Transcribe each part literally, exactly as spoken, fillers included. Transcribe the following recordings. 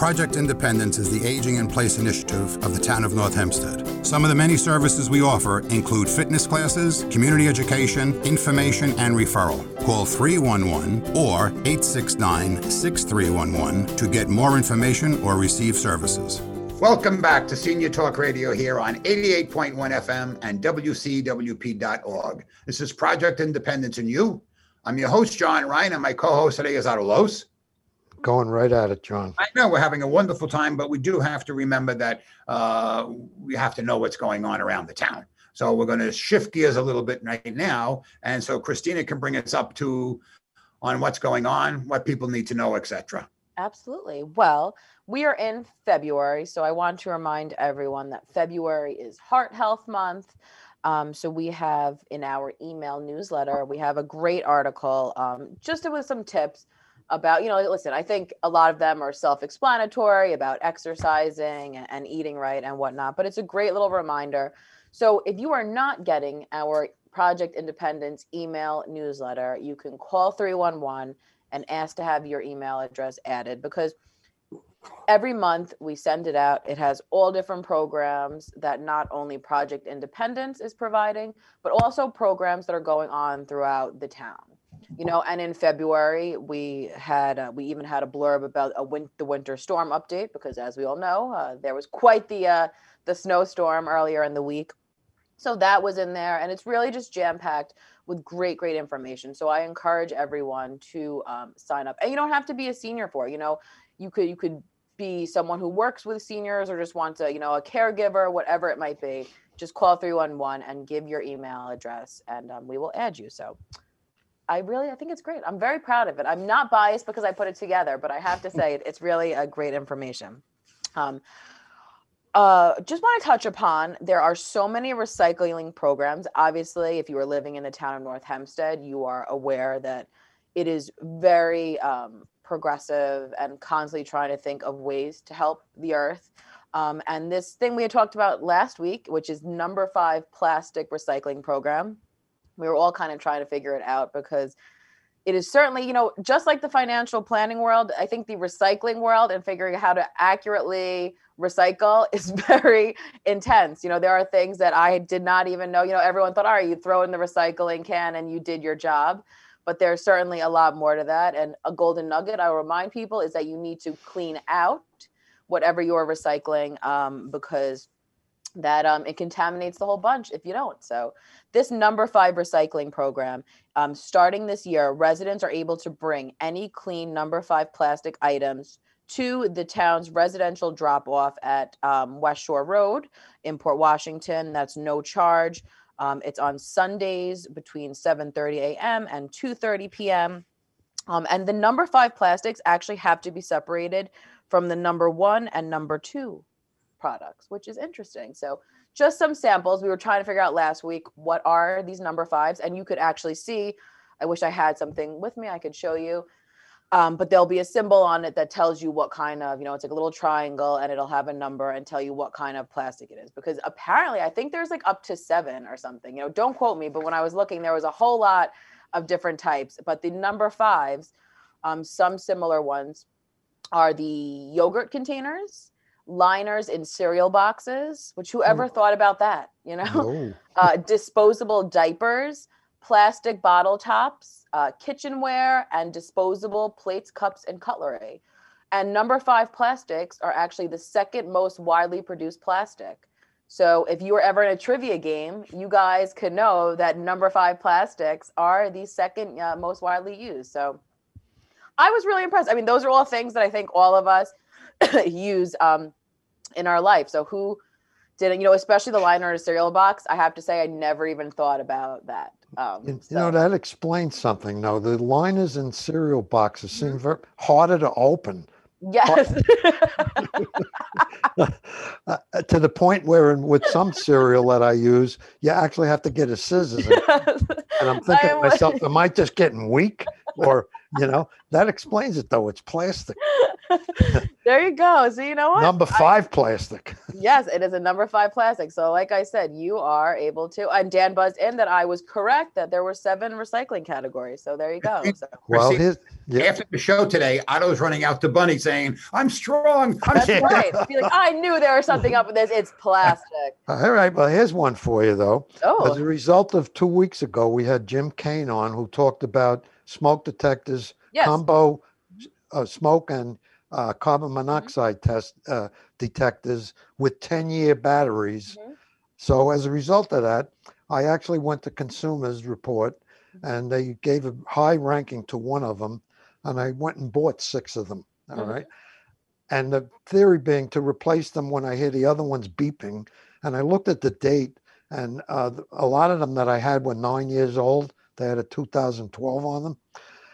Project Independence is the Aging in Place initiative of the town of North Hempstead. Some of the many services we offer include fitness classes, community education, information, and referral. Call three one one or eight six nine, six three one one to get more information or receive services. Welcome back to Senior Talk Radio here on eighty-eight point one F M and W C W P dot org. This is Project Independence and You. I'm your host, John Ryan, and my co-host today is Otto Los. Going right at it, John. I know we're having a wonderful time, but we do have to remember that uh, we have to know what's going on around the town. So we're going to shift gears a little bit right now. And so Christina can bring us up to on what's going on, what people need to know, et cetera. Absolutely. Well, we are in February, so I want to remind everyone that February is Heart Health Month. Um, so we have in our email newsletter, we have a great article um, just with some tips about, you know, listen, I think a lot of them are self-explanatory about exercising and, and eating right and whatnot, but it's a great little reminder. So if you are not getting our Project Independence email newsletter, you can call three one one and ask to have your email address added, because every month we send it out. It has all different programs that not only Project Independence is providing, but also programs that are going on throughout the town. You know, and in February, we had, uh, we even had a blurb about a win- the winter storm update, because as we all know, uh, there was quite the, uh, the snowstorm earlier in the week. So that was in there, and it's really just jam-packed with great, great information. So I encourage everyone to um, sign up. And you don't have to be a senior for it. You know, you could, you could be someone who works with seniors or just wants a, you know, a caregiver, whatever it might be. Just call three one one and give your email address, and um, we will add you. So I really, I think it's great. I'm very proud of it. I'm not biased because I put it together, but I have to say it's really a great information. Um, uh, just want to touch upon, there are so many recycling programs. Obviously, if you are living in the town of North Hempstead, you are aware that it is very um, progressive and constantly trying to think of ways to help the earth. Um, and this thing we had talked about last week, which is number five plastic recycling program. We were all kind of trying to figure it out, because it is certainly, you know, just like the financial planning world, I think the recycling world and figuring out how to accurately recycle is very intense. You know, there are things that I did not even know. You know, everyone thought, all right, you throw in the recycling can and you did your job. But there's certainly a lot more to that. And a golden nugget, I remind people, is that you need to clean out whatever you're recycling, um, because that um, it contaminates the whole bunch if you don't. So this number five recycling program, um, starting this year, residents are able to bring any clean number five plastic items to the town's residential drop-off at um, West Shore Road in Port Washington. That's no charge. Um, it's on Sundays between seven thirty a.m. and two thirty p.m. Um, and the number five plastics actually have to be separated from the number one and number two products, which is interesting. So just some samples. We were trying to figure out last week, what are these number fives? And you could actually see, I wish I had something with me I could show you, um, but there'll be a symbol on it that tells you what kind of, you know, it's like a little triangle, and it'll have a number and tell you what kind of plastic it is. Because apparently, I think there's like up to seven or something, you know, don't quote me, but when I was looking, there was a whole lot of different types. But the number fives, um, some similar ones are the yogurt containers, liners in cereal boxes, which whoever oh. thought about that, you know, oh. uh, disposable diapers, plastic bottle tops, uh, kitchenware, and disposable plates, cups, and cutlery. And number five plastics are actually the second most widely produced plastic. So if you were ever in a trivia game, you guys could know that number five plastics are the second uh, most widely used. So I was really impressed. I mean, those are all things that I think all of us use um, in our life. So who didn't, you know, especially the liner in a cereal box, I have to say I never even thought about that. Um, you so. know, that explains something, though. The liners in cereal boxes seem very harder to open. Yes. uh, to the point where in, with some cereal that I use, you actually have to get a scissors. Yes. And I'm thinking to myself, am I just getting weak? Or You know, that explains it though. It's plastic. There you go. So you know what? Number five plastic. Yes, it is a number five plastic. So like I said, you are able to, and Dan buzzed in that I was correct that there were seven recycling categories. So there you go. So, Well, Christine, his, yeah. After the show today, Otto's running out to Bunny saying, I'm strong. I'm that's strong. right. Be like, I knew there was something up with this. It's plastic. All right. Well, here's one for you though. As a Oh, result of two weeks ago, we had Jim Kane on who talked about smoke detectors, yes. combo uh, smoke and uh, carbon monoxide test uh, detectors with ten year batteries. Mhm. So as a result of that, I actually went to Consumers Report and they gave a high ranking to one of them. And I went and bought six of them. All Mhm. right. And the theory being to replace them when I hear the other ones beeping. And I looked at the date, and uh, a lot of them that I had were nine years old. They had a two thousand twelve on them.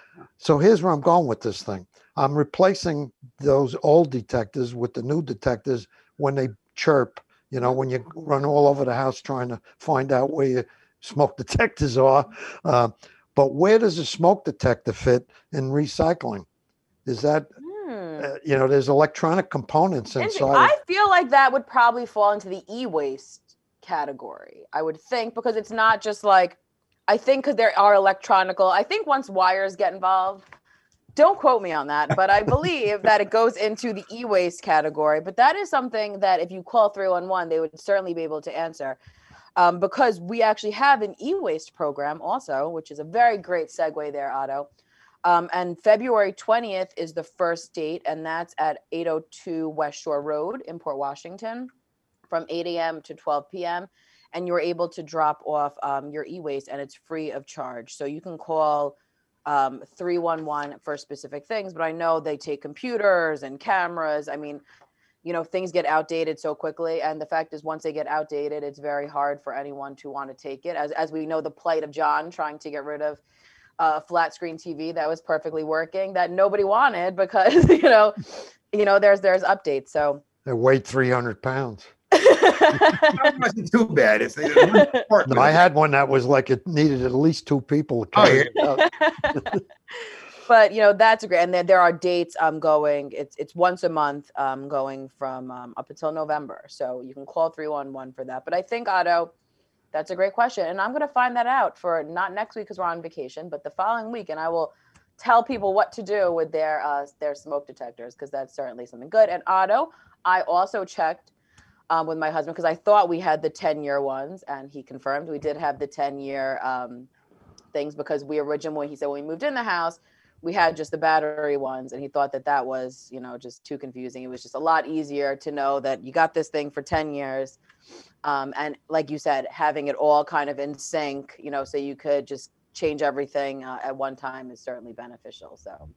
So here's where I'm going with this thing. I'm replacing those old detectors with the new detectors when they chirp, you know, when you run all over the house trying to find out where your smoke detectors are. Uh, but where does a smoke detector fit in recycling? Is that, Hmm. uh, you know, there's electronic components Interesting. inside. I feel like that would probably fall into the e-waste category. I would think because it's not just like, I think because there are electronical, I think once wires get involved, don't quote me on that, but I believe that it goes into the e-waste category. But that is something that if you call three one one, they would certainly be able to answer. Um, because we actually have an e-waste program also, which is a very great segue there, Otto. Um, and February twentieth is the first date, and that's at eight oh two West Shore Road in Port Washington from eight a.m. to twelve p.m. And you're able to drop off um, your e-waste, and it's free of charge. So you can call um, three one one for specific things, but I know they take computers and cameras. I mean, you know, things get outdated so quickly. And the fact is, once they get outdated, it's very hard for anyone to want to take it. As, as we know, the plight of John trying to get rid of a flat screen T V that was perfectly working that nobody wanted because, you know, you know, there's, there's updates. So They weighed three hundred pounds. That wasn't too bad. It's, it's No, I had one that was like it needed at least two people to Oh, carry it out. But you know, that's great. And there, there are dates um going, it's it's once a month um going from um, up until November. So you can call three one one for that. But I think, Otto, that's a great question. And I'm gonna find that out for not next week because we're on vacation, but the following week, and I will tell people what to do with their uh their smoke detectors, because that's certainly something good. And Otto, I also checked um, with my husband because I thought we had the ten year ones, and he confirmed we did have the ten year um, things because we originally, he said when we moved in the house, we had just the battery ones, and he thought that that was, you know, just too confusing. It was just a lot easier to know that you got this thing for ten years. Um, and like you said, having it all kind of in sync, you know, so you could just change everything uh, at one time is certainly beneficial. So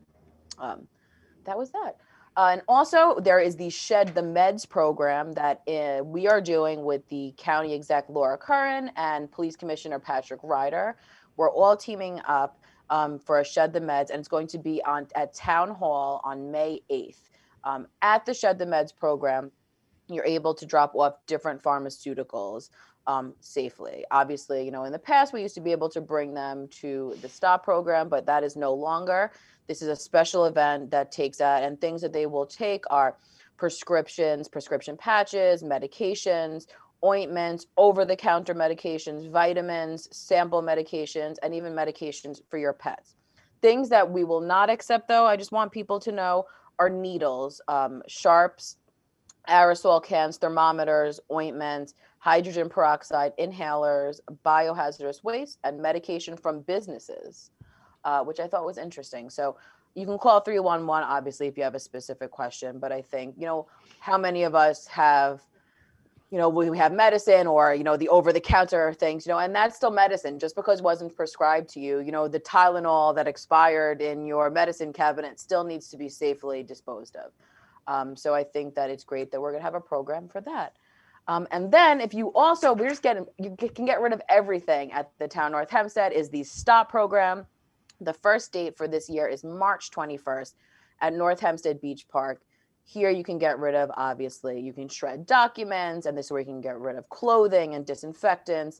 um, that was that. Uh, and also, there is the Shed the Meds program that uh, we are doing with the county exec Laura Curran and police commissioner Patrick Ryder. We're all teaming up um, for a Shed the Meds, and it's going to be on at Town Hall on May eighth. Um, at the Shed the Meds program, you're able to drop off different pharmaceuticals um, safely. Obviously, you know, in the past, we used to be able to bring them to the STOP program, but that is no longer. This is a special event that takes that, and things that they will take are prescriptions, prescription patches, medications, ointments, over-the-counter medications, vitamins, sample medications, and even medications for your pets. Things that we will not accept, though, I just want people to know, are needles, um, sharps, aerosol cans, thermometers, ointments, hydrogen peroxide, inhalers, biohazardous waste, and medication from businesses, uh, which I thought was interesting. So you can call three one one, obviously, if you have a specific question. But I think, you know, how many of us have, you know, we have medicine or, you know, the over-the-counter things, you know, and that's still medicine just because it wasn't prescribed to you. You know, the Tylenol that expired in your medicine cabinet still needs to be safely disposed of. Um, so I think that it's great that we're going to have a program for that. Um, and then if you also, we're just getting, you can get rid of everything at the Town North Hempstead is the STOP program. The first date for this year is March twenty-first at North Hempstead Beach Park. Here you can get rid of, obviously, you can shred documents, and this is where you can get rid of clothing and disinfectants.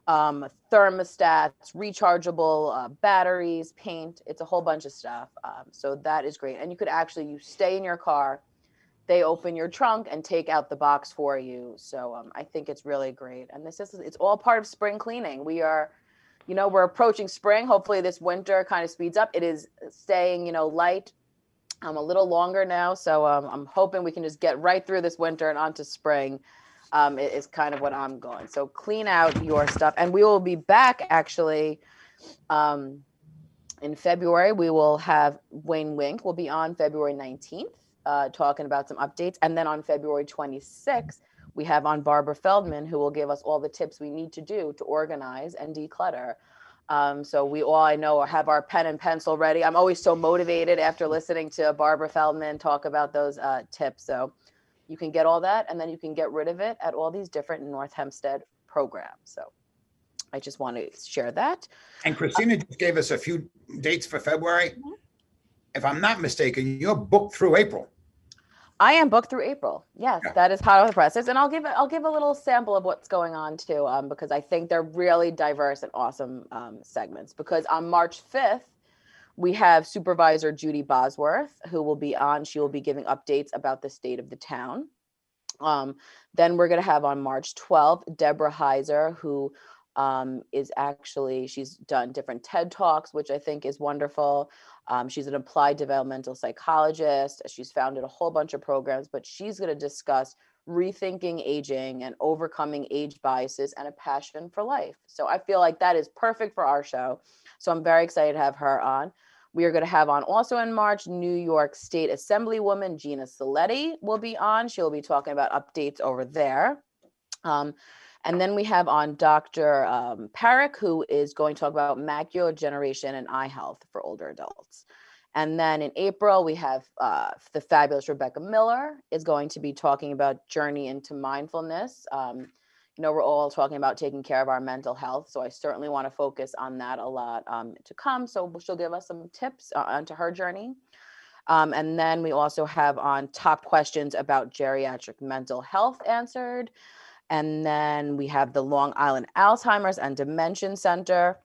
um, thermostats, rechargeable uh, batteries, paint. It's a whole bunch of stuff. Um, so that is great. And you could actually, you stay in your car, they open your trunk and take out the box for you. So um, I think it's really great. And this is, it's all part of spring cleaning. We are, you know, we're approaching spring. Hopefully this winter kind of speeds up. It is staying, you know, light um, a little longer now. So um, I'm hoping we can just get right through this winter and onto spring. Um, it is kind of what I'm going. So clean out your stuff. And we will be back actually um, in February. We will have Wayne Wink will be on February nineteenth uh, talking about some updates. And then on February twenty-sixth, we have on Barbara Feldman, who will give us all the tips we need to do to organize and declutter. Um, so we all, I know, have our pen and pencil ready. I'm always so motivated after listening to Barbara Feldman talk about those uh, tips. So you can get all that, and then you can get rid of it at all these different North Hempstead programs. So I just want to share that. And Christina just gave us a few dates for February. Mm-hmm. If I'm not mistaken, you're booked through April. I am booked through April. Yes, yeah. That is how the process. And I'll give I'll give a little sample of what's going on too, um, because I think they're really diverse and awesome um, segments. Because on March fifth, we have Supervisor Judy Bosworth, who will be on. She will be giving updates about the state of the town. Um, then we're going to have on March twelfth, Deborah Heiser, who um, is actually, she's done different TED Talks, which I think is wonderful. Um, she's an applied developmental psychologist. She's founded a whole bunch of programs, but she's going to discuss rethinking aging and overcoming age biases and a passion for life. So I feel like that is perfect for our show. So I'm very excited to have her on. We are going to have on also in March, New York State Assemblywoman Gina Saletti will be on. She'll be talking about updates over there. Um, and then we have on Doctor Um, Parrick, who is going to talk about macular degeneration and eye health for older adults. And then in April, we have uh, the fabulous Rebecca Miller is going to be talking about journey into mindfulness. Um, You know, we're all talking about taking care of our mental health. So I certainly want to focus on that a lot um, to come. So she'll give us some tips uh, onto her journey. Um, and then we also have on top questions about geriatric mental health answered. And then we have the Long Island Alzheimer's and Dementia Center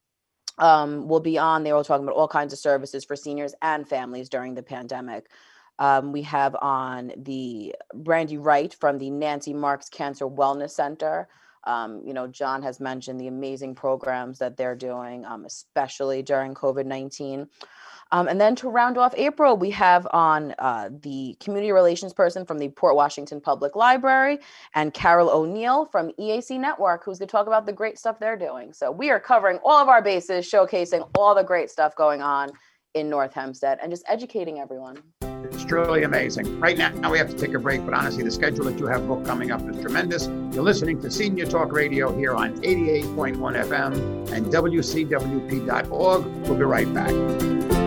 um, will be on. They were talking about all kinds of services for seniors and families during the pandemic. Um, we have on the Randy Wright from the Nancy Marks Cancer Wellness Center. Um, you know, John has mentioned the amazing programs that they're doing, um, especially during COVID nineteen. Um, and then to round off April, we have on uh, the community relations person from the Port Washington Public Library and Carol O'Neill from E A C Network, who's going to talk about the great stuff they're doing. So we are covering all of our bases, showcasing all the great stuff going on in North Hempstead and just educating everyone. It's truly amazing. Right now, now we have to take a break, but honestly, the schedule that you have booked coming up is tremendous. You're listening to Senior Talk Radio here on eighty-eight point one F M and W C W P dot org. We'll be right back.